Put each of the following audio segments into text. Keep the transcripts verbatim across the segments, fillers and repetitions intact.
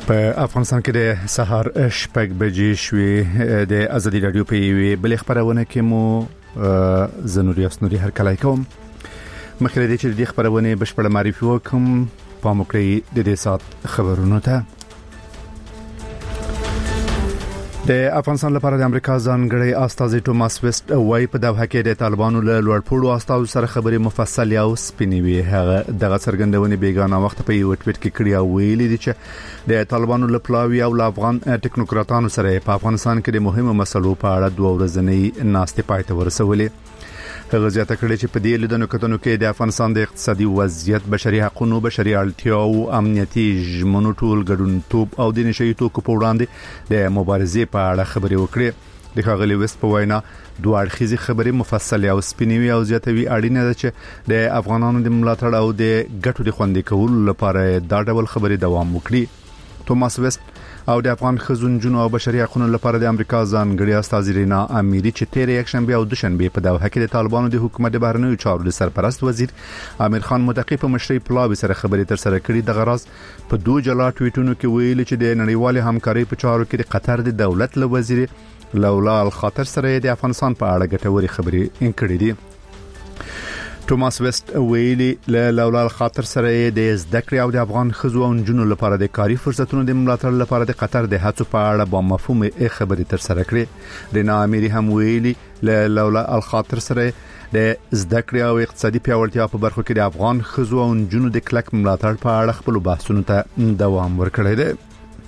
په افغانستان کې د سهار شپږ بجې شوې د ازادي رادیو په یوې بل خبرونه کې مو زنوري اسنوري هر کله کوم مخکې د دې چې د خبرونه بشپړ معرفي وکم په موکړی د دې سات خبرونو ته د افغانستان لپاره د امریکا ځانګړي استازي توماس ویسټ وايي په دغه کې د طالبانو له لوړپوړو استازو سره خبرې مفصل او سپینوي هغه دغه څرګندونې بیگانه وخت په یو ټویټ کې کړی او ویلي دي چې د طالبانو له پلاوي او افغان ټیکنوکراتانو سره په افغانستان کې د مهمو مسلو په اړه دوه ورځې ناستې پای ته ورسولې هغه زیاته کړې چې په دې لیدنو کتنو کې د افغانستان د اقتصادي وضعیت بشري حقوقو بشري اړتیاو امنیتي ژمنو ټول ګډونتوب او د نشي توکو په وړاندې د مبارزې په اړه خبرې وکړې د ښاغلي وست په وینا دوه اړخیزې خبرې مفصل او سپینوي او زیاتوي اړینه ده چې د افغانانو د ملاتړ او د ګټو د خوندي کولو لپاره دا ډول خبرې دوام وکړي توماس وست او د افغان خزونجونو او بشري حقوقو لپاره د امریکا ځانګړي استازي رینا اميري چې تیر یک شنبه او دوشنبه په دغه کې د طالبانو د حکومت د بهرنیو چارو د سرپرست وزیر امیر خان متقی په مشرۍ پلاوي سره خبرې تر سره کړې د غراز په دوه جلا ټویټونو کې ویل چې د نړیوال همکاري په چارو کې د قطر د دولت له وزیر لولا الخاطر سره د افغانستان په اړه ګټوري خبرې انکړې دي توماس ویسټ ویلي له لولا الخاطر سره د زدکړې او د افغان خزو او جنونو لپاره د کاري فرصتونو د ملاتړ لپاره د قطر د هڅو په اړه با مفهوم خبرې تر سره کړې رینا اميري هم ویلي له لولا الخاطر سره د زدکړې او اقتصادي پیاوړتیا په برخو کې د افغان خزو او جنونو د کلک ملاتړ په اړه خپل بحثونو ته دوام ورکړی دی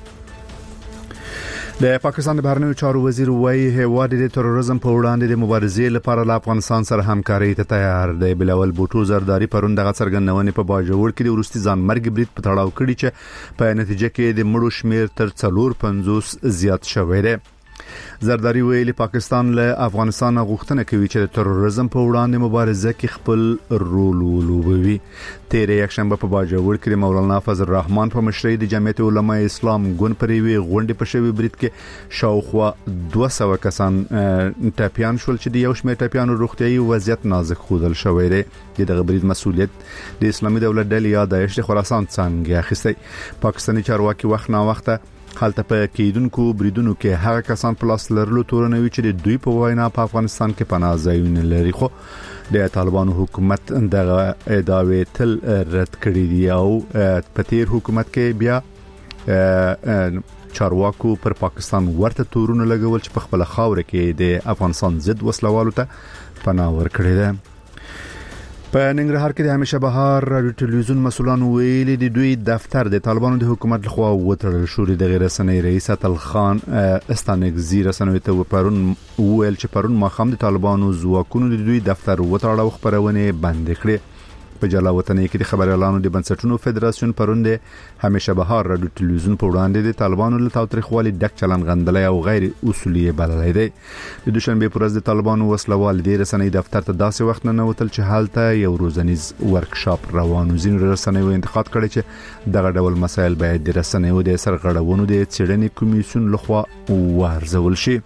د پاکستان د بهرنیو چارو وزیر وايي هیواد د تروریزم په وړاندې د مبارزې لپاره له افغانستان سره همکاري ته تیار دی بلول بوټو زرداری پرون دغه څرګندونه په باجوړ کې د ورستي ځان مرګ برید په تړاو کړی چې په نتیجه کې د مړو شمیر تر څلور پنځوس زیات شوی دی زرداری ویلي پاکستان له افغانستان غوښتنه کوي چې د تروریزم په وړاندې مبارزه کې خپل رول ولوبوي تیر یک شنبه په باجوړ کې مولانا فضل الرحمن په مشرۍ د جمعیت علماء اسلام ګوند پریوي غونډې په شوی برید کې شاوخوا دوه سوه کسان ټاپیان شول چې د یو شمېر ټاپیانو روغتيایي وضعیت نازک خودل شوی دی دغه برید مسؤلیت د اسلامي دولت ډلې یا داعش د خراسان څنګه اخیستی پاکستاني چارواکي وخت نا وخت حالت په کېدونکو بریدونو کې هغه کسان په لاس لرلو تورنوي چې د دوی په وینا په افغانستان کې پناه ځایونه لري خو د طالبانو حکومت دغه ادعاوې تل رد کړې دي او په تیر حکومت کې بیا چارواکو پر پاکستان ورته تورونه لګول چې په خپل خاور کې د افغانستان ضد وسلوالو ته پناه ورکړي ده په ننګرهار کې د همیشه بهار رادیو ټلویزیون مسولان ویلي د دوی دفتر د طالبانو د حکومت لخوا وتړل شو د غیر رسنۍ رئیس عطل خان استانګزی رسنوي ته پرون ویل چې پرون ماخام د طالبانو ځواکونو د دوی دفتر وتړل او خبرونه بند کړې په جلا وطنۍ کې د خبريالانو د بنسټونو فدراسیون پرون د همیشه بهار رادیو ټلویزیون په وړاندې د طالبانو له تاوتریخوالي ډک چلن غندلای او غیر اصولي بللای دی د دوشنبه پر ورځ د طالبانو وسلوال د رسنۍ دفتر ته داسې وخت نه وتل چې حالته یو روزنیز ورکشاپ روانو زین رسنۍ و انتقاد کړي چې دغه ډول مسایل باید د رسنۍ او د سرغړونو د څېړنې کمیسیون لخوا وارزول شي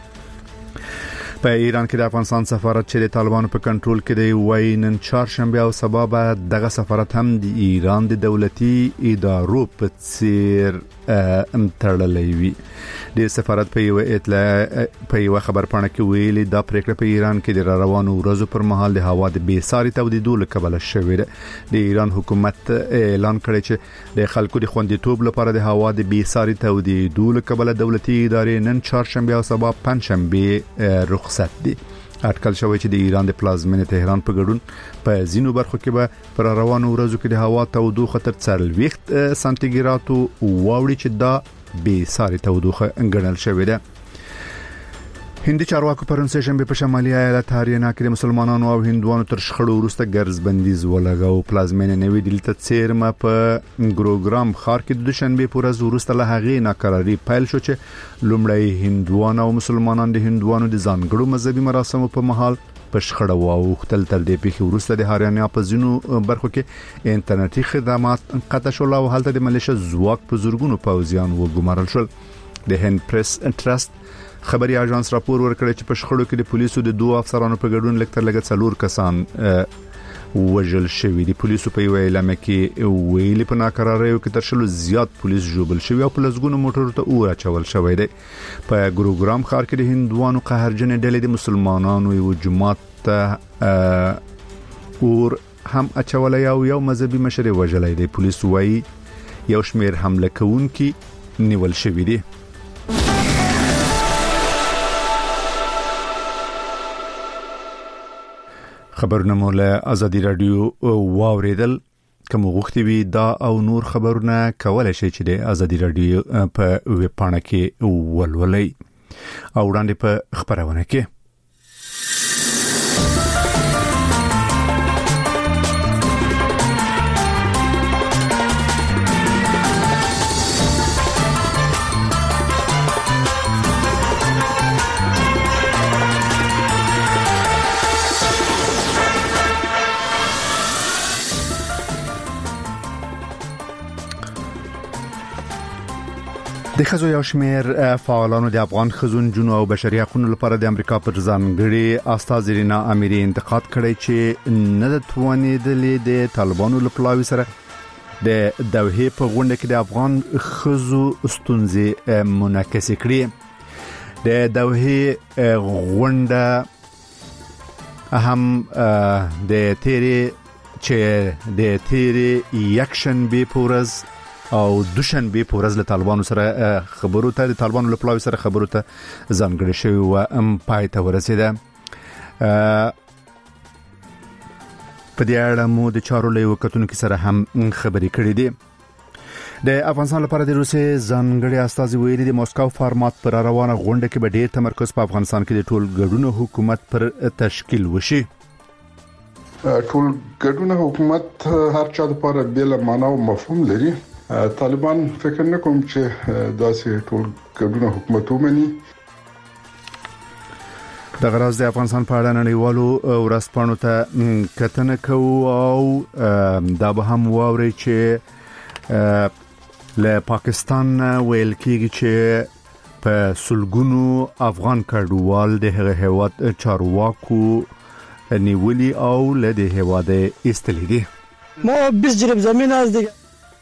په ایران کې د افغانستان سفارت چې د طالبانو په کنټرول کې دی وایي نن چهارشنبه او سبا به دغه سفارت هم د ایران د دولتي ادارو په څیر تړلې وي د سفارت په یو اطلاع په یو خبر پاڼه کې ویلي دا پریکړه په ایران کې د روانو ورځو پر مهال د هوا د بیساري تودیدو لکبل شوې ده د ایران حکومت اعلان کړی چې د خلکو د خوندیتوب لپاره د هوا د بیساري تودیدو لکبل دولتي ادارې نن چهارشنبه او سبا پنځشنبه رخصت دي اټکل شوی چې د ایران د پلازمینې تهران په ګډون په زینو برخو کې به پر روانو ورځو کې د هوا تودوخه تر څلوېښت سانتي ګراد واوړي چې دا به ساري تودوخه انګړل شوې ده هندي چارواکو پرون سه شنبه په شمالي ایالت هریانا کې د مسلمانانو او هندوانو تر شخړو وروسته ګرځ بندیز ولګاو پلازمینې نوې دلته ته څیرمه په ګروګرام خار کې د شنبه په ورځ وروسته له هغې ناکراری پیل شو چې لومړی هندوانو او مسلمانانو د هندوانو د ځانګړو مذهبي مراسمو په محل په شخړه واوښتل تر دې پیښې وروسته د هریانا په ځینو برخو کې انټرنیټي خدمات قطع شول او هلته د ملیشه ځواک په زورګونو پوځیان وګمارل شول د هند پریس ټرست خبري اژانس راپور ورکړی چې په شخړو کې د پولیسو د دوه افسرانو په ګډون لکتر لګ څلور کسان وژل شوی دي. پولیسو په یو اعلان کې ویلي په ناکراریو کې تر شلو زیات پولیس جوبل شوی او په لسګونو موټرو ته اور اچول شوی دی. په ګروګرام ښار کې د هندوانو قهرجن ډلې د مسلمانانو یو جماعت ته اور هم اچولای او یو مذهبي مشر وژلای دی. پولیس وايي یو شمیر حمله کوونکي نیول شوی دي. خبرونه مو له ازادي رادیو واوریدل. کوم غوښتي وي دا او نور خبرونه کولای شي چې د ازادي رادیو په ویب پاڼه کې ولولئ او وړاندې په خبرونه کې د خزو یو شمیر فعالانو د افغان خزون جنو او بشري حقوقو لپاره د امریکا پر ځانګړي استاذ رینا اميري انتقاد کړی چې نه د توانیدلې د طالبانو لپاره سره د دوحه په غونډه کې د افغان خزو ستونزې منعکس کړي. د دوحه غونډه هم د تیری چې د تیری یکشن به پورز او دوشنبه په ورځ له طالبانو سره خبرو ته د طالبانو له پلاوي سره خبرو ته ځانګړي شوی او ام پای ته ورسیده. په دې اړه مو د چارو له وکټونکو سره هم خبرې کړې دي. د افغانستان لپاره د روسي ځانګړي استاذ ویلي د موسکو فارمات پر روانه غونډه کې به ډېر تمرکز په افغانستان کې د ټول ګډون حکومت پر تشکیل وشي. ټول ګډون حکومت هر چا لپاره بل معنا او مفهوم لري. طالبان فکر نه کوم چې داسې ټول ګډون حکومت ومني. د غراز د افغانستان په اړه نړیوالو ورځپاڼو ته کتنه کوو او دا به هم واوري چې له پاکستان ویل کېږي چې په سلګونو افغان کډوال د هغه هیواد چارواکو نیولي او له دې هیواد ایستلي دي. ما بیست جریب زمین از دیگه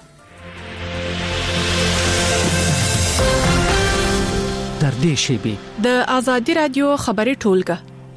در دې شیبه د ازادي رادیو خبري ټولګه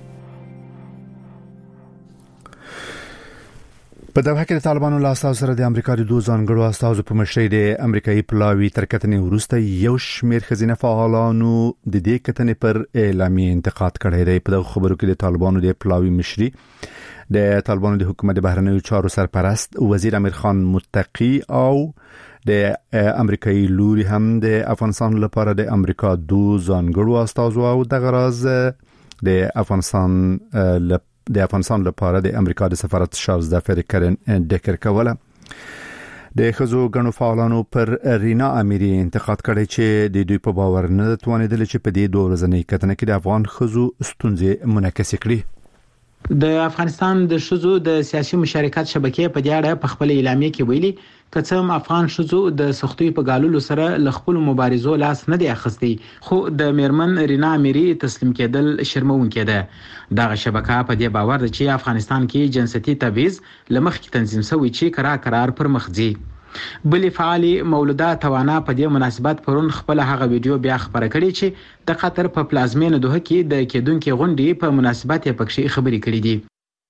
په دغه کې د طالبانو له استاذ سره د امریکا د دوه ځانګړو استاذ په مشرۍ د امریکایي پلاوی ترکتنې وروسته یو شمیر خزینه فعالانو د دې کتنې پر اعلامیه انتقاد کړی دی. په دغه خبرو کې د طالبانو د پلاوی مشري د طالبانو د حکومت د بهرنیو چارو سرپرست وزیر امیر خان متقی او د امریکایي لوري هم د افغانستان لپاره د امریکا دوه ځانګړو استاذ او د غراز د افغانستان د افغانستان لپاره د امریکا د سفارت شارزده فریکرن ډکر کوله. د خزو غنو فعالانو پر رینا اميري انتقاد کړی چې د دوی په باور نه توانیدل چې په دې دوه ورځې کتنه کې د افغان خزو ستونزې منعکس کړي. د افغانستان د شذو د سیاسي مشارکت شبکې په دې اړه په خپل اعلامیه کې ویلي کڅم افغان شذو د سختوي په غالولو سره ل خپل مبارزو لاس نه دی اخستي خو د میرمن رینا اميري تسلیم کېدل شرمونکې ده. دغه شبکه په دې باور ده چې افغانستان کې جنسيتي تبعیض لمخ کې تنظیم شوی چې قرار قرار پر مخ ځي. بلی فعالی مولوده توانا په دې مناسبت پرون خپل هغه ویډیو بیا خبره کړې چې د قطر په پلازمینه دوه کې د کېدونکو غونډې په مناسبت یې پکې خبرې کړې دي.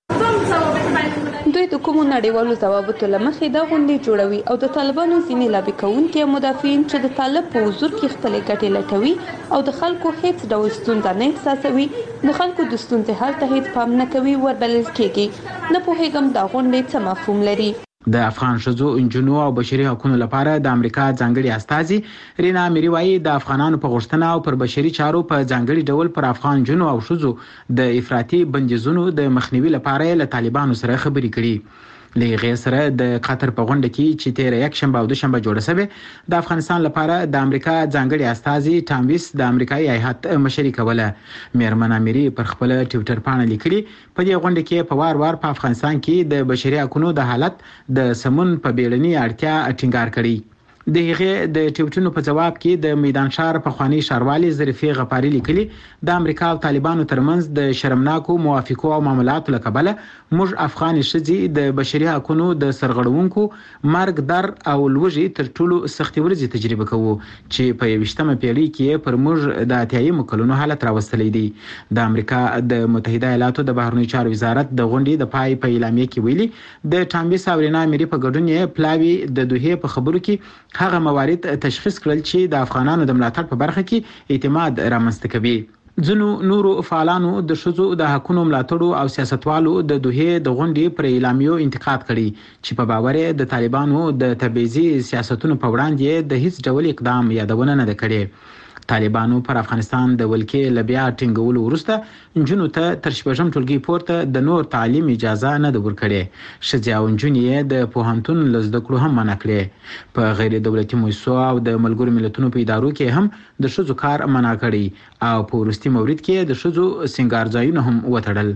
دوی د کومو نړیوالو ضوابطو لمخې دا غونډې جوړوي او د طالبانو ځینې لابي کوونکي مدافعین چې د طالب په حضور کې خپل ګټې لټوي او د خلکو هیڅ ډول ستونزه نه احساسوي د خلکو د ستونزې حل ته هیڅ پام نه کوي وربلل کېږي. نه پوهیږم دا غونډې څه مفهوم لري. د افغان شذو انجنونو او بشري حقوقو لپاره د امریکا ځانګړي استاذ رینا اميري وايي د افغانانو په غوښتنه او پر بشري چارو په ځانګړي ډول پر افغان جنو او شذو د افراطي بندیزونو د مخنیوي لپاره له طالبانو سره خبرې کړي. لغه سره د قطر په غونډه کې چې تیر یک شنبه او دوشنبه جوړه شوه د افغانستان لپاره د امریکا ځانګړي استاذ ټام ویس د امریکایي هیئت مشري کوله. میرمن اميري پر خپل ټوئیټر باندې لیکلي په دې غونډه کې په وار وار په افغانستان کې د بشري حقوقو د حالت د سمون په بیړني اړتیا ټینګار کړی. د هغه د ټویټونو په جواب کې د میدان شهر په خواني شاروالي ظریفي غفاری لیکلي د امریکا او طالبانو ترمنځ د شرمناکو موافقو او معاملاتو لکبله موږ افغان شذي د بشري حقوقو د سرغړونکو مرګ در او لوږې تر ټولو سختي ورځې تجربه کوو چې په یوشتمه پیړۍ کې پر موږ د اتیايي مکلونو حالت راوستلې دي. د امریکا د متحده ایالاتو د بهرنیو چارو وزارت د غونډې د پای په اعلامیه کې ویلي د ټامبي ساورینا امری په ګډون یې پلاوی د دوه په خبرو کې هغه موارد تشخیص کړل چې د افغانانو د ملاتړ په برخه کې اعتماد رامنځته کوي. ځنو نورو فعالانو د شذو د حقوقو ملاتړو او سیاستوالو د دوه د غونډې پر اعلامیو انتقاد کړي چې په باور د طالبانو د تبعیضي سیاستونو په وړاندې د هیڅ ډول اقدام یادونه نه کړي. طالبانو پر افغانستان د ولکې لبیا ټینګولو وروسته جنونو ته تر شپږم ټولګي پورته د نور تعلیم اجازه نه د ورکړي. شذیا او جنونې د پوهنتون لزده کړو هم منع کړي. په غیر دولتي مؤسسو او د ملګرو ملتونو په ادارو کې هم د شذو کار منع کړي او په ورستي مورید کې د شذو سنگار ځایونه هم وټړل.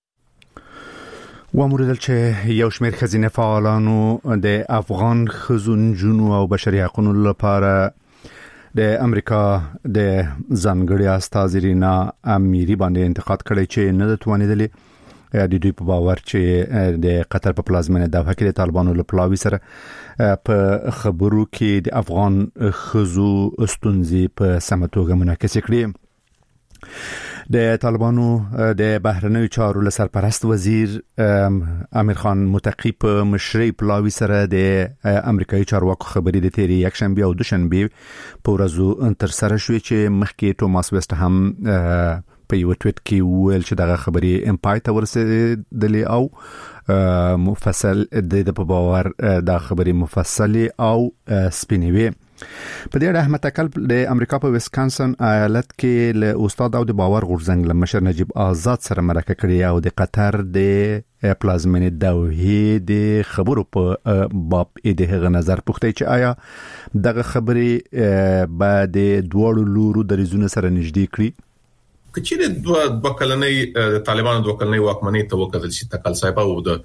وموردل چې یو شمېر خزینه فعالانو د افغان خزون جنو او بشري حقوقو لپاره د امریکا د ځانګړي استاذ رینا امیری باندې انتقاد کړی چې نه د توانیدلې د دوی په باور چې د قطر په پلازمینه دوحه کې د طالبانو له پلاوي سره په خبرو کې د افغان خزو ستونزې په سمه توګه منعکس کړي. د طالبانو د بهرنیو چارو له سرپرست وزیر امیر خان متقی په مشرۍ پلاوي سره د امریکایي چارواکو خبرې د تیری یک شنبه او دوشنبه په ورځو تر سره شوې چې مخکې توماس وست هم په یو ټویټ کې ویل چې دغه خبرې امپای ته ورسېدلې او مفصل د په باور دا خبرې مفصله او سپینوي. په دې اړه احمد تکل د امریکا په ویسکانسن ایالت کې له استاد او د باور غورځنګ له مشر نجیب آزاد سره مرکه کړې او د قطر د پلازمینه دوحه د خبرو په باب د هغه نظر پوښتنه چې آیا دغه خبرې به د دوړو لورو د ریزونه سره نږدې کړي. کچېره دوه دوه کلنۍ طالبانو دوه کلنۍ واکمنۍ ته وکړل چې تکل صاحب او د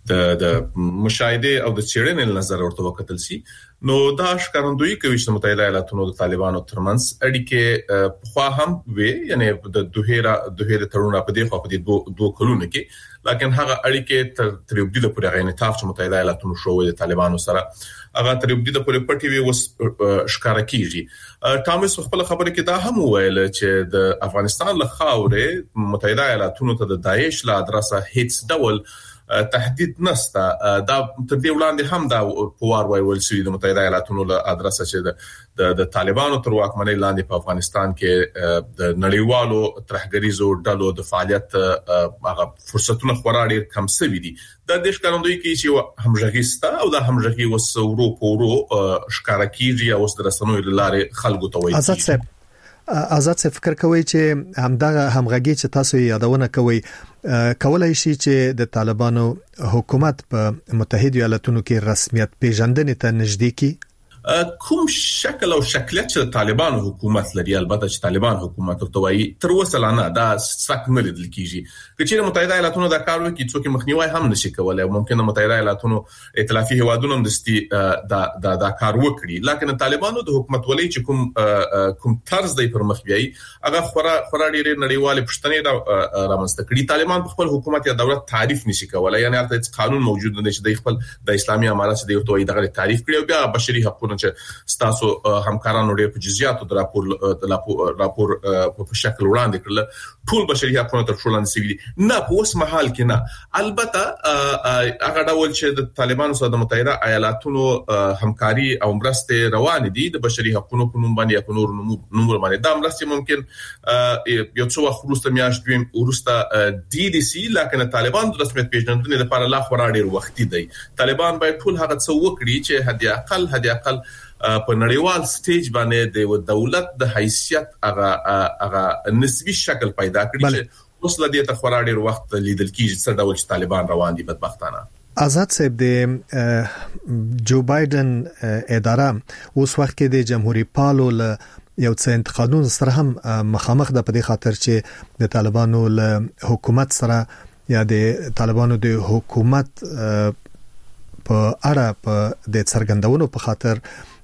د مشاهده او د چیرنې نظر ورته وکړل شي نو دا ښکارندوی کوي چې متحده ایالاتونو د طالبانو ترمنځ اړیکې خو هم وي یعنی د دوهره دوهره تړون په دې خو په دې دوه دوه کلونو کې لکه هغه اړیکې تر تر یو د پورې غوښنه تاسو چې متحده ایالاتونو شوې د طالبانو سره هغه تر یو د پورې پټي وي وس ښکارا کیږي. ټامس خپل خبره کې دا هم ویل چې د افغانستان له خاورې متحده ایالاتونو ته د داعش له ادرسه هیڅ ډول تهدید نسته. دا تر دې وړاندې هم دا پوار ویل شوی د متحده ایالاتونو له ادرسه چې د د طالبانو تر واکمنۍ لاندې په افغانستان کې د نړیوالو ترهګریزو ډلو د فعالیت هغه فرصتونه خورا ډیر کم شوي دي. د دې ښکارندوی کې چې همغږي ستا او د همغږي وسورو پورو ښکارا کیږي او د رسنوي لارې خلکو ته وایي. آزاد صاحب آزاد څه فکر کوي چې همدغه همغږي چې تاسو یادونه کوي کولای شي چې د طالبانو حکومت په متحده ایالاتونو کې رسمیت پیژندنې ته نږدې کی؟ کوم شکل او شکلیت چې طالبان حکومت لري البته چې طالبان حکومت ورته وایي تر اوسه لا نه دا څنګه نه لیدل کیږي. کچېره متحده ایالاتونو دا کار وکړي څوک مخنیوي هم نشي کولای او ممکنه متحده ایالاتونو ائتلافي هوادونو هم دستي دا دا دا کار وکړي لکه طالبانو د حکومت ولې چې کوم کوم طرز دی پر مخ بیاي هغه خورا خورا ډېر نړیوال پښتنې رامنځته کړي. طالبان په خپل حکومت یا دولت تعریف نشي کولای یعنی هرته قانون موجود نه چې د خپل د اسلامي امارات د یو توې دغه تعریف کړي او بیا بشري حقوقو چې ستاسو همکارانو ډېر په جزئیاتو د راپور د راپور په شکل وړاندې کړل ټول بشري حقوقو تر ټولو نسوي نه په اوس مهال کې نه البته هغه ډول چې د طالبانو سره د متحده ایالاتونو همکاري او مرسته روان دي د بشري حقوقو په نوم باندې په نور نومور باندې دا مرسته ممکن یو څو وخت وروسته میاشت دویم وروسته دي دي سي لکه طالبان د رسمیت پیژندنې لپاره لا خورا ډېر وخت دی. طالبان باید ټول هغه څه وکړي چې هدي اقل هدي اقل په نړیوال سټیج باندې د دولت د حیثیت هغه هغه نسبی شکل پیدا کړي چې اوس لدی ته خورا ډیر وخت لیدل کیږي څه ډول چې طالبان روان دي بدبختانه. آزاد صاحب د جو بایدن اداره اوس وخت کې د جمهوریت پالو له یو څه انتقادونو سره هم مخامخ ده په دې خاطر چې د طالبانو له حکومت سره یا د طالبانو د حکومت په اړه په د څرګندونو په خاطر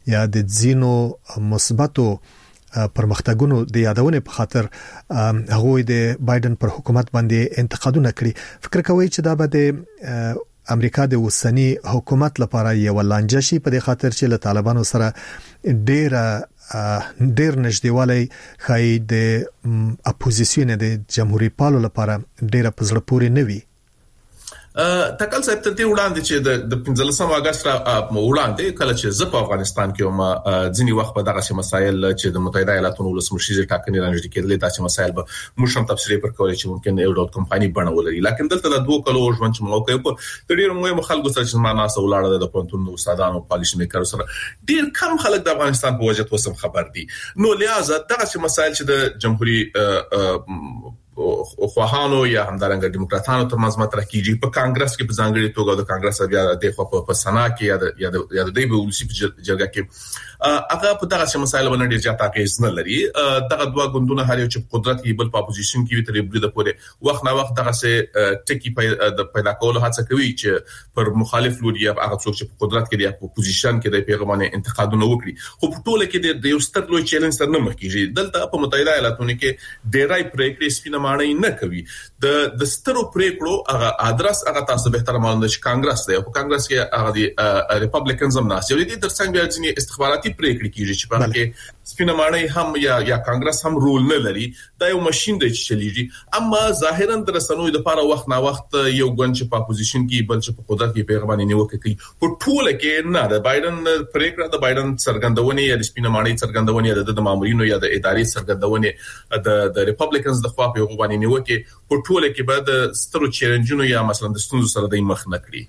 یا د زینو مثبتو پرمختګونو د یادونه په خاطر هغه د بایدن پر حکومت باندې انتقادونه کړي. فکر کوي چې دا به د امریکا د وسنی حکومت لپاره یو لانجه شي په دې خاطر چې له طالبانو سره ډېر ډېر نږدېوالی خای د اپوزیسیون د جمهوریت پالو لپاره ډېر پزړه پوري نه وي. تکل صاحب ته وړاندې چې د پنځلسم اگست را وړاندې کله چې زه په افغانستان کې ما ځینی وخت په دغه مسایل چې د متحده ایالاتونو ولسمشر ټاکنې رانجدي کېدلې تاسو مسایل به موږ هم تفسیر پر کولای چې ممکن یو ډول کمپایني بڼولري، لکه دلته د دوه کلو ژوند چې موقع په ډېر مهمه خلکو سره چې ما ناسه ولاړه د پونتون استادانو پالیسي میکر سره ډېر کم خلک د افغانستان په وجه توسم خبر دي. نو لہذا دغه مسایل چې د جمهوریت او خواهانو یا همدارنګه دیموکراتانو ترمنځ مطرح کیږي په کانګرس کې په ځانګړي توګه د کانګرس بیا د خو په سنا کې یا د یا د یا د دیبه ولسی په جرګه کې هغه په دغه مسایل باندې ډیر زیات اغیز نه لري. دغه دوه ګوندونه هر یو چې قدرت کې بل په اپوزیشن کې تر بریده پورې وخت نه وخت دغه سه ټکی د پیدا کولو هڅه کوي چې پر مخالف لوري یا هغه څوک چې په قدرت کې دی په اپوزیشن کې د پیغامونه انتقادونه وکړي. خو په ټوله کې د یو ستر لوی چیلنج سره نه مخ کیږي. دلته په متحده ایالاتونو کې ډیرای پریکړې سپینه معنی نه کوي. د د سترو پریکړو هغه ادرس هغه تاسو به تر معلومه چې کانګرس دی او په کانګرس کې هغه دی ریپابلیکنز هم ناس یو دي ترڅنګ بیا ځینې استخباراتي پریکړې کیږي چې په کې سپینه معنی هم یا یا کانګرس هم رول نه لري. دا یو ماشين دی چې چلیږي. اما ظاهرا د رسنوي د لپاره وخت نه وخت یو ګوند چې په اپوزیشن کې بل چې په قدرت کې پیغامونه نیوکه کوي. په ټوله کې نه د بایدن پریکړه د بایدن څرګندونه یا د سپینه معنی څرګندونه د مامورینو یا د ادارې څرګندونه د د ریپابلیکنز د خوا په غوښتنې نیوکه په ټوله کې بعد سترو چیلنجونو یا مثلا د ستونزو سره د مخ نه کړی.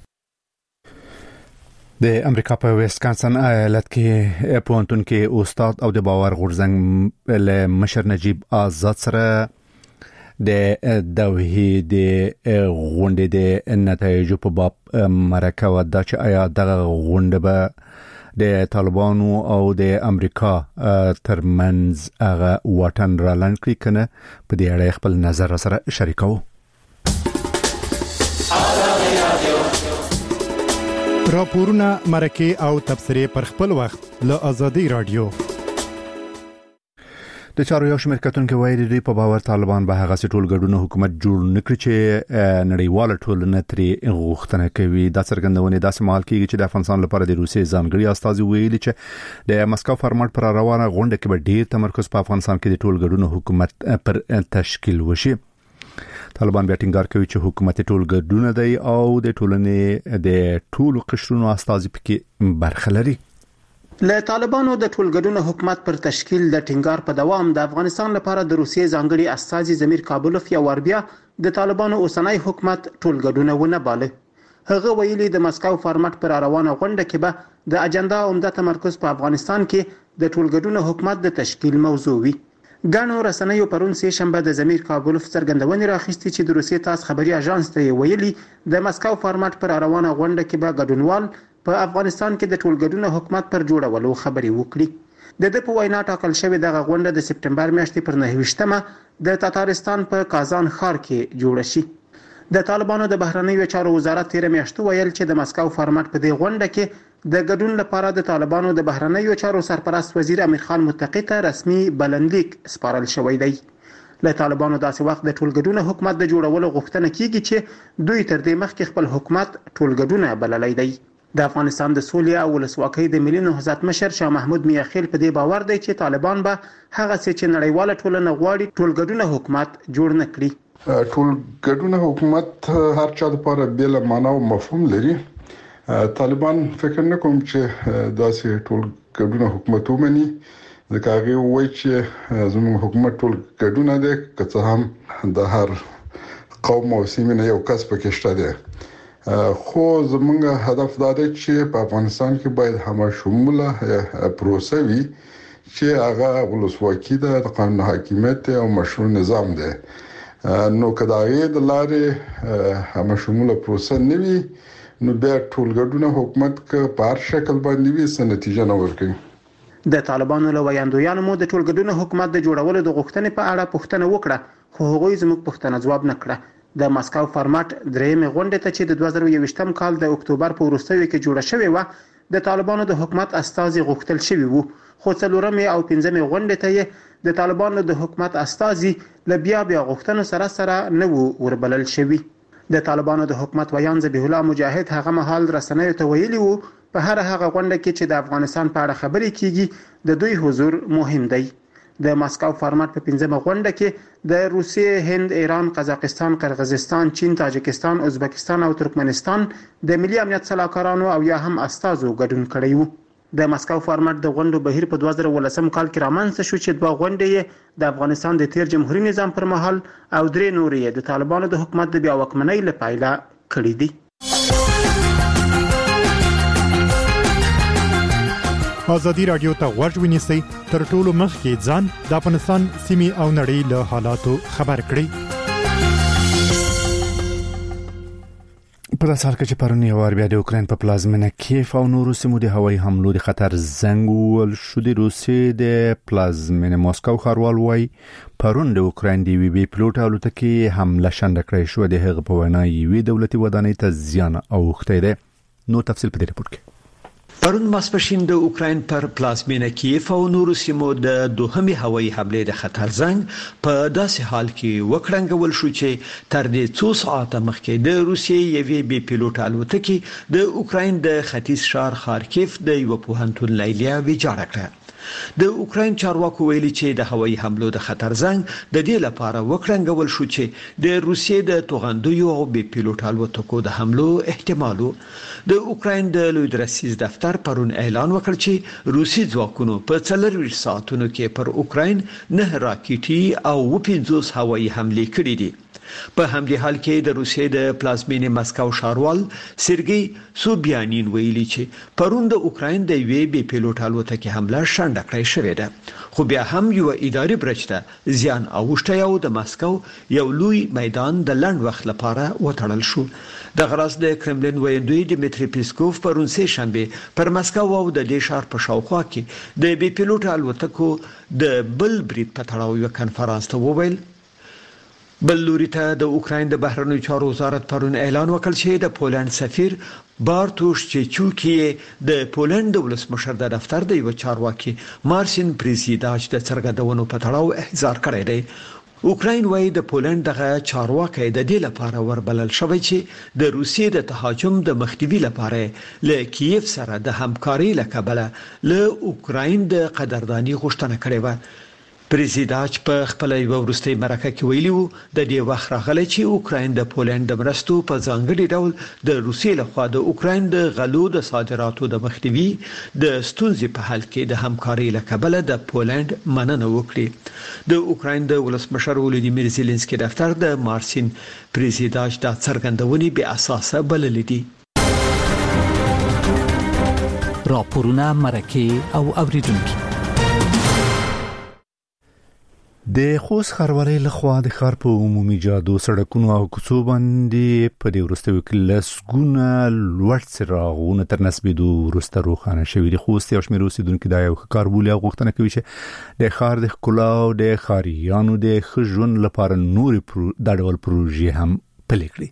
د امریکا په ویسکانسن ایالت کې پونتون کې استاد او د باور غورځنګ له مشر نجیب آزاد سره د دوی د غونډې د نتایجو په باب مرکه ودا چې آیا دغه غونډه به د طالبانو او د امریکا ترمنځ هغه واټن را لاندې کړي کنه په دې اړه خپل نظر سره شریکو. راپورونه مرکه او تبصره پر خپل وخت له آزادي رادیو. د چارو یو شمېر کتونکو وایي د دوی په باور طالبان به هغه ټول ګډون حکومت جوړ نکړي چې نړیواله ټولنه ترې غوښتنه کوي. دا څرګندونه داسې مهال کېږي چې د افغانستان لپاره د روسیې ځانګړي استازي ویلي چې د مسکو فارمټ پر روانه غونډه کې به ډیر تمرکز په افغانستان کې د ټول ګډون حکومت پر تشکیل وشي. طالبان بیا ټینګار کوي چې حکومت ټول ګډون دی او د ټولنې د ټولو قشرونو استازي پکې برخه لري. له طالبانو د ټولګډون حکومت پر تشکیل د ټینګار په دوام د افغانستان لپاره د روسیې ځانګړي استازي زمیر کابلوف یا وربیا د طالبانو اوسنۍ حکومت ټولګډون ونه باله. هغه ویلي د مسکو فارمټ پر روانه غونډه کې به د اجنډا عمده تمرکز په افغانستان کې د ټولګډون حکومت د تشکیل موضوع وي. ګڼو رسنیو پرون سه شنبه د زمیر کابلوف څرګندونې راخستې چې د روسیې تاس خبري اژانس ته ویلي د مسکو فارمټ پر روانه غونډه کې به ګډونوال په افغانستان کې د ټولګډون حکومت پر جوړولو خبري وکړي. د دې په وینا ټاکل شوې دغه غونډه د سپټمبر میاشتې پر نهه د تاتارستان په کازان ښار کې جوړه شي. د طالبانو د بهرنیو چارو وزارت تیر میاشت ویل چې د مسکو فارمټ په دې غونډه کې د ګډون لپاره د طالبانو د بهرنیو چارو سرپرست وزیر امیر خان متقی ته رسمي بلنلیک سپارل شوی دی. له طالبانو داسې وخت د ټولګډون حکومت د جوړولو غوښتنه کیږي چې دوی تر دې مخکې خپل حکومت ټولګډون بللی دی. د افغانستان د سولې او ولسواکۍ د ملي نهضت مشر شاه محمود میاخیل په دې باور دی چې طالبان به هغه څه چې نړیواله ټولنه غواړي ټولګډون حکومت جوړ نه کړي. ټولګډون حکومت هر چا لپاره بیل معنا او مفهوم لري. طالبان فکر نه کوم چې داسې ټول ګډون حکومت ومني. ځکه هغه وایي چې زموږ حکومت ټول ګډون دی که څه هم د هر قوم او سیمې نه یو کس پکې شته دی. خو زموږ هدف دا دی چې په افغانستان کې باید همه شموله پروسه وي چې هغه ولسواکي ده، د قانون حاکمیت او مشروع نظام دی. نو کداغه د لارې همه شموله پروسه نه وي نو بیا ټولګډون حکومت که په هر شکل باندې وي څه نتیجه نه ورکوي. د طالبانو له ویاندویانو مو د ټولګډون حکومت د جوړولو د غوښتنې په اړه پوښتنه وکړه خو هغوی زموږ پوښتنه ځواب نه کړه. د مسکو فارمټ درېمه غونډه ته چې د دوه زره یوولسم کال د اکتوبر په وروستیو کې جوړه شوې و د طالبانو د حکومت استازي غوښتل شوی وو، خو څلورمې او پنځمې غونډې ته د طالبانو د حکومت استازي ل بیا بیا غوښتنو سره سره نه وو وربلل شوی. د طالبانو د حکومت ویان ذبیح الله مجاهد هغه مهال رسنیو ته ویلي وو په هر هغه غونډه کې چې د افغانستان په اړه خبرې کیږي د دوی حضور مهم دی. د ماسکو فارمټ په پنځمه غونډه کې د روسیې، هند، ایران، قزاقستان، قرغیزستان، چین، تاجکستان، ازبکستان او ترکمنستان د ملي امنیت سلاکارانو او یا هم استازو ګډون کړی وو. د ماسکو فارمټ د غونډو بهیر په دوه زره ولسم کال کې رامنځته شو چې دوه غونډې د افغانستان د تیر جمهوریت نظام پر مهال او درې نورې د طالبانو د حکومت د بیا واکمنۍ لپاره کړې دي. ازادي رادیو ته غوږ ونیسئ تر ټولو مخکې ځان د افغانستان سیمې او نړۍ له حالاتو خبر کړئ. په داسې حال کې چې پرون یو وار بیا د اوکراین په پلازمینه کیف او نورو سیمو د هوایي حملو د خطر زنګ ووهل شو. د روسیې د پلازمینه ماسکو ښاروال وایي پرون د اوکراین د یوې بې پیلوټه الوتکې حمله شنډه کړې شوه. د هغه په وینا یوې دولتي ودانۍ ته زیان اوښتی دی. نو تفصیل په دې راپور کې. پرون ماسپښین د اوکراین پر پلازمینه کیف او نورو سیمو د دوهمې هوایي حملې د خطر زنګ په داسې حال کې وکړنګول شو چې تر دې څو ساعته مخکې د روسیې یوې بې پیلوټه الوتکې د اوکراین د ختیځ ښار خارکیف د یو پوهنتون لیلیه ویجاړه کړه. د اوکراین چارواکو ویلي چې د هوایي حملو د خطر زنګ د دې لپاره وکړنګول شو چې د روسیې د توغندیو او بې پیلوټه الوتکو د حملو احتمال وو. د اوکراین د لوی درسیز دفتر پرون اعلان وکړ چې روسي ځواکونو په څلورویشت ساعتونو کې پر اوکراین نه راکټي او پنځوس هوایي حملې کړې دي. په همدې حال کې د روسیې د پلازمینې ماسکو ښاروال سرګي سوبیانین ویلي چې پرون د اوکراین د یوې بې پیلوټه الوتکې حمله شنډه کړې شوې ده، خو بیا هم یو اداري برج ته زیان اوښتی او د ماسکو یو لوی میدان د لنډ وخت لپاره وتړل شو. د غراس د کرملین ویاندوی ډیمیټری پیسکوف پرون سه شنبه پر ماسکو او د دې ښار په شاوخوا کې د بې پیلوټه الوتکو د بل برید په تړاو یو کنفرانس ته وویل. بل لوري ته د اوکراین د بهرنیو چارو وزارت پرون اعلان وکړ چې د پولند سفیر بارتوش چیچوکی د پولند د ولسمشر د دفتر د یو چارواکي مارسین پریزیداچ د څرګندونو په تړاو احضار کړی دی. اوکراین وايي د پولند دغه چارواکي د دې لپاره وربلل شوی چې د روسیې د تهاجم د مخنیوي لپاره له کیف سره د همکاري لکبله له اوکراین د قدردانی غوښتنه کړې و. پریزیداچ په خپل یو ورستي مرکه کې ویلي وو د دې وخت راغلی چې اوکراین د پولند د مرستو په ځانګړي ډول د روسیې لخوا د اوکراین د غلو د صادراتو د مخنیوي د ستونزې په حل کې د همکاري لکبله د پولند مننه وکړي. د اوکراین د ولسمشر ولودیمیر زيلنسکي دفتر د مارسین پریزیداچ د څرګندونې به اساسه بلل دي. راپورونه مرکه او اوریدونکو د خوست ښاروالۍ لخوا د ښار په عمومي جادو، سړکونو او کوڅو باندې په دې وروستیو کې لسګونه لوړ څراغونه تر نصبېدو وروسته روښانه شوي دي. خوست یو شمېر اوسېدونکي دا یو ښه کار بولي او غوښتنه کوي چې د ښار د ښکلا او د ښاریانو د ښه ژوند لپاره نورې دا ډول پروژې هم پلي کړي.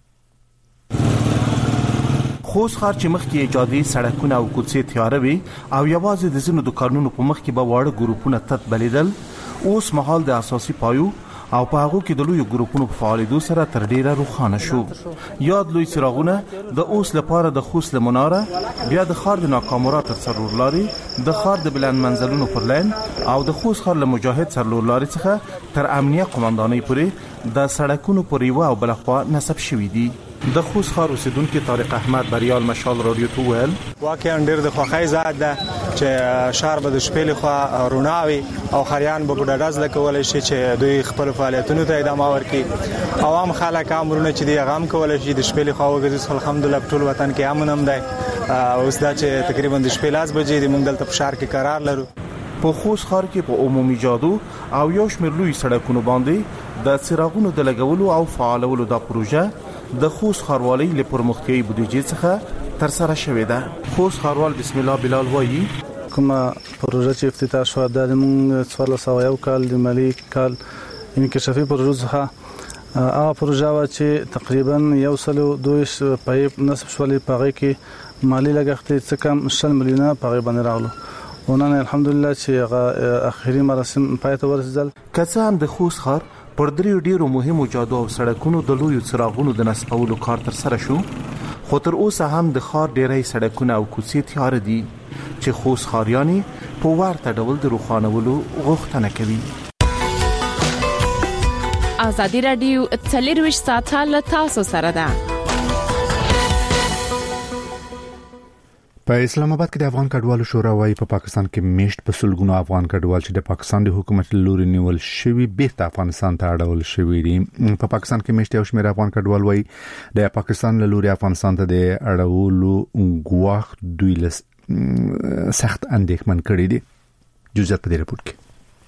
خوست ښار چې مخکې جادې، سړکونه او کوڅې تیاره وي او یوازې د ځینو دکانونو په مخ کې به واړه ګروپونه تت بلیدل، اوس مهال د اساسي پایو او په هغه کې د لوی ګروپونو په فعالیتو سره تر ډیره روښانه شو. یاد لوی څراغونه د اوس لپاره د خوست لمناره، بیا د ښار د ناکامورا تر څلور لاري، د ښار د بلند منزلونو پر لین او د خوست ښار له مجاهد څلور لاري څخه تر امنیه قومندانۍ پورې د سړکونو پر یوه او بل خوا نصب شوي دي. د خوست ښار اوسیدونکو طارق احمد بریال مشال رادیو ته ویل واقعا ډېر د خوښۍ ځای ده چې ښار به د شپې لخوا روناوي او خریان به په ډاډه زړه کولی شي چې دوی خپل فعالیتونو ته ادامه ورکړي. عوام خلک امرونه چې دی هغه هم کولی شي د شپې لخوا وګرځي. الحمدلله په ټول وطن کې امن هم دی. اوس دا چې تقریبا د شپې لاس بجې دی موږ دلته په ښار کې قرار لرو. په خوست ښار کې په عمومي جادو او یو شمېر لوی سړکونو باندې د څراغونو د لګولو او فعالولو د پروژه د خوست ښاروالۍ له پرمختیايي بودیجې څخه تر سره شوې ده. خوست ښاروال بسم الله بلال وایي کومه پروژه چې افتتاح شو د موږ څوارلس سوه یو کال د مالي کال انکشافي پروژه څخه هغه پروژه و چې تقریبا یو سل دوه پایپ نصب شولې، په هغه کې مالی لګښت څه کم شل میلیونه په باندې راغلو ونن الحمدلله چې هغه اخیری مراسم پای ته ورسېدل. که څه هم د خوست ښار پر دریو ډیرو مهمو جادو او سړکونو د لویو څراغونو د نصبولو کار تر سره شو، خو تر اوسه هم د ښار ډیری سړکونه او کوڅې تیاره دي چې خوست ښاریان په ورته ډول د روښانولو غوښتنه کوي. ازادي راډیو څلرویشت ساعته له تاسو سره ده. په اسلام آباد کې د افغان کډوالو شورا وايي په پاکستان کې میشت په سلګونو افغان کډوال چې د پاکستان د حکومت لوري نیول شوی بیرته افغانستان ته اړول شوی دي. په پاکستان کې میشت یو شمېر افغان کډوال وايي د پاکستان له لوري افغانستان ته د اړولو غواخ دوی له سخت اندېښمن کړي دي. جزئیات په دې رپورت کې.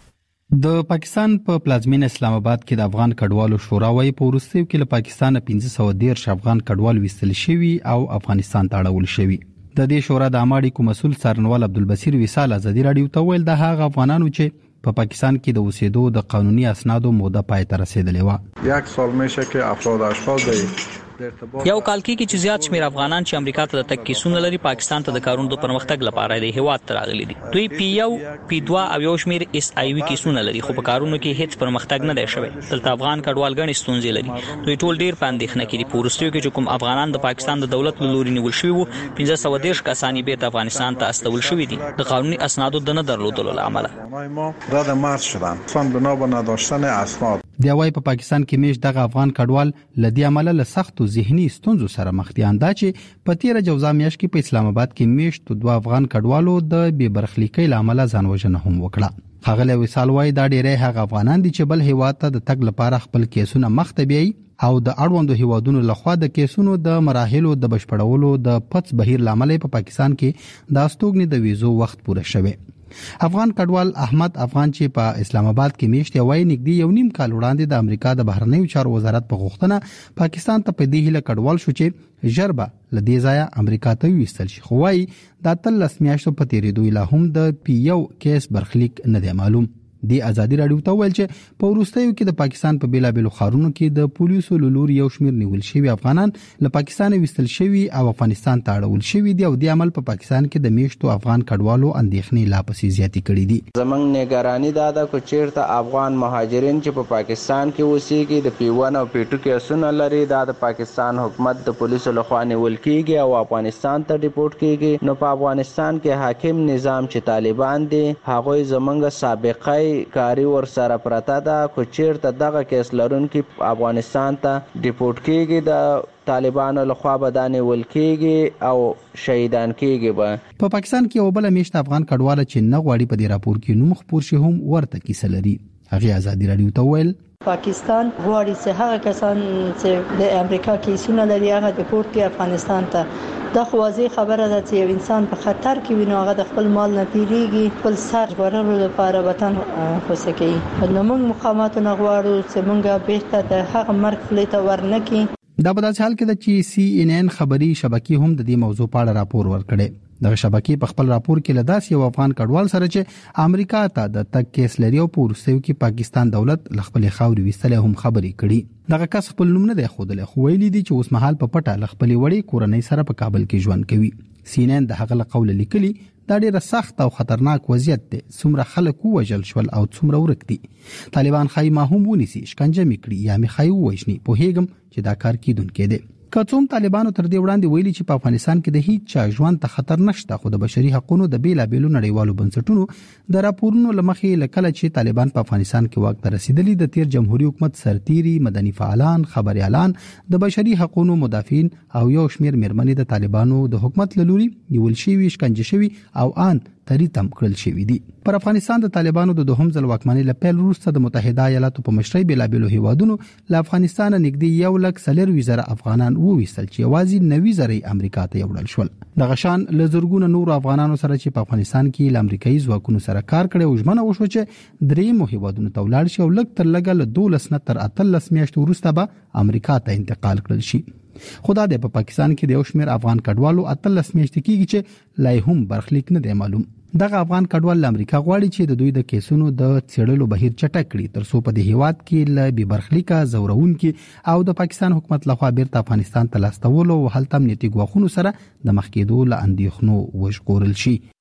د پاکستان په پلازمین اسلام آباد کې د افغان کډوالو شورا وايي په وروستیو کې له پاکستان پنځه سوه دېرش افغان کډوال وستل شوي او افغانستان ته اړول شوي. د دې شورا د عامه اړیکو مسؤل څارنوال عبدالبصیر وصال ازادي راډیو ته ویل د هغه افغانانو چې په پاکستان کې د اوسېدو د قانوني اسنادو موده پای ته رسیدلې و. یک سال میشه که افراد اشخاص یو کال کې چې زیات شمیر افغانان چې امریکا ته د تګ کیسونه لري پاکستان ته د کارونو د پرمختګ لپاره د هیواد ته راغلي دي. دوی پی یو پی دوه او یو شمیر اس آی وی کیسونه لري خو په کارونو کې هیڅ پرمختګ نه دی شوی. دلته افغان کډوال غني ستونزې لري. دوی ټول ډیر پاندېښنه کوي. په وروستیو کې چې کوم افغانان د پاکستان د دولت له لوري نیول شوي وو پنځه سوه دېرش کسان بیرته افغانستان ته استول شوي دي د قانوني اسنادو د نه درلودلو له امله. رد مرز شدن فن بنا به نداشتن اسناد. دی وايي په پاکستان کې میش دغه افغان کډوال لدی عمله له سختو ذهني ستونزو سره مخ دي. اندا چې په تیر جوزا میاش کې په اسلام آباد کې میش تو دوه افغان کډوالو د بې برخلیکۍ لامل ځان وژنه هم وکړه. هغه وصال وايي دا ډیره هغه افغانان دي چې بل هیواد ته د تګ لپاره خپل کیسونه مخ ته بیاي او د اړوندو هیوادونو لخوا د کیسونو د مراحلو د بشپړولو د پڅ بهیر لامل په پاکستان کې د استوګنې د ویزو وخت پوره شوه. افغان کډوال احمد افغان چې په اسلام آباد کې میشت وای نګدي یو نیم کال وړاندې د امریکا د بهرنیو چارو وزارت په غوښتنه پاکستان ته په دې هله کډوال شو چې ژربه لدې ځای امریکا ته وستل شي. خو وای د تلس میاشتو په تیریدو لا هم د پی یو کیس برخلیک نه دی معلوم. دی ازادي راډیو ته ویل چې په وروستیو کې د پاکستان په بیلابېلو ښارونو کې د پولیسو له لوري یو شمېر نیول شوي افغانان له پاکستان وستل شوي او افغانستان ته اړول شوي دي او د عمل په پاکستان کې د میشتو افغان کډوالو اندېښنې لا پسې زیاتې کړې دي. زمونږ نگرانی دا ده چې چیرته افغان مهاجرین چې په پاکستان کې اوسېږي د پی ون او پی ټو کیسونه لري دا د پاکستان حکومت د پولیسو لخوا نیول کېږي او افغانستان ته ریپورټ کېږي. نو په افغانستان کې حاکم نظام چې طالبان دي هغوی زمونږ سابقه کاری ور سره پرته ده خو چیرته دغه کیس لرونکي افغانستان ته ډیپورټ کېږي د طالبانو لخوا به دا نیول کېږي او شهیدان کېږي. به په پاکستان کې یو بل میشت افغان کډوال چې نه غواړي په دې راپور کې نوم خپور شي هم ورته کیسه لري. هغه ازادي راډیو ته ویل پاکستان غواړي چې هغه کسان چې د امریکا کیسونه لري هغه ډیپورټ کړي افغانستان ته. دا خو واضح خبره ده چې یو انسان په خطر کې وي نو هغه د خپل مال نه پیریږي خپل سر ژغورلو لپاره وطن خوسه کوي. نو موږ مقامات نه غواړو چې موږ بهته د هغه مرګ فلیته ورنکې. دا په داسې حال کې ده چې سی ان ان خبري شبکې هم د دې موضوع په اړه راپور ورکړي. دغه شبکې په خپل راپور کې لداس یو افغان کډوال سره چې امریکا ته د تک کیس لري او په ورسېو کې پاکستان دولت لخپل خاوري وستله هم خبري کړي. دغه کس خپل نوم نه دی خوده له خو ویلي دي چې اوس مهال په پټه لخپل وړي کورنۍ سره په کابل کې ژوند کوي. سینن د هغه قول لیکلي دا ډیره سخت او خطرناک وضعیت دی. څومره خلک وژل شول او څومره ورک دي. طالبان خای ما هم ونیسي شکنجه میکړي یا می خای وښني په هیګم چې دا کار کیدونکې دی. کڅوم طالبانو تر دې وړاندې ویلي چې په افغانستان کې د هیڅ چا ژوند ته خطر نشته خو د بشري حقوقو د بیلابېلو نړیوالو بنسټونو د راپورونو لمخې لکه چې طالبان په افغانستان کې واک ته رسیدلي د تیر جمهوریت حکومت سرتيري مدني فعالان خبريالان د بشري حقوقو مدافعین او یو شمېر مېرمنې د طالبانو د حکومت لوري نیول شوي شکنجه شوي او ان تریتم کړل شوی دي. پر افغانستان د طالبانو د دوهم ځل واکمنۍ لپاره وروسته د متحده ایالاتو په مشرۍ بیلابېلو هیوادونو له افغانستان نږدې یو لک سلر وزره افغانان وویستل چې یوازې نوي زره امریکا ته وړل شول. د غشان له زورګونو نور افغانانو سره چې په افغانستان کې د امریکایي ځواکونو سره کار کړي او ژمنه وشو چې درې مو هیوادونو ته ولاړ شي او لک تر لګل دولس نه تر اتلس میاشتې وروسته به امریکا ته انتقال کړل شي. خدا دې په پاکستان کې د یو شمېر افغان کډوالو اتلس میاشتې کېږي چې لای هم برخلیک نه دی معلوم. دغه افغان کډوال امریکا غواړي چې د دوی د کیسونو د څېړلو بهیر چټک کړي تر څو په دې هیواد کې ل ببرخلیکا زورونکي او د پاکستان حکومت لخوا بیرته افغانستان ته لاستولو او هلته امنیتي ګواښونو سره د مخکېدو له اندېښنو وژغورل شي.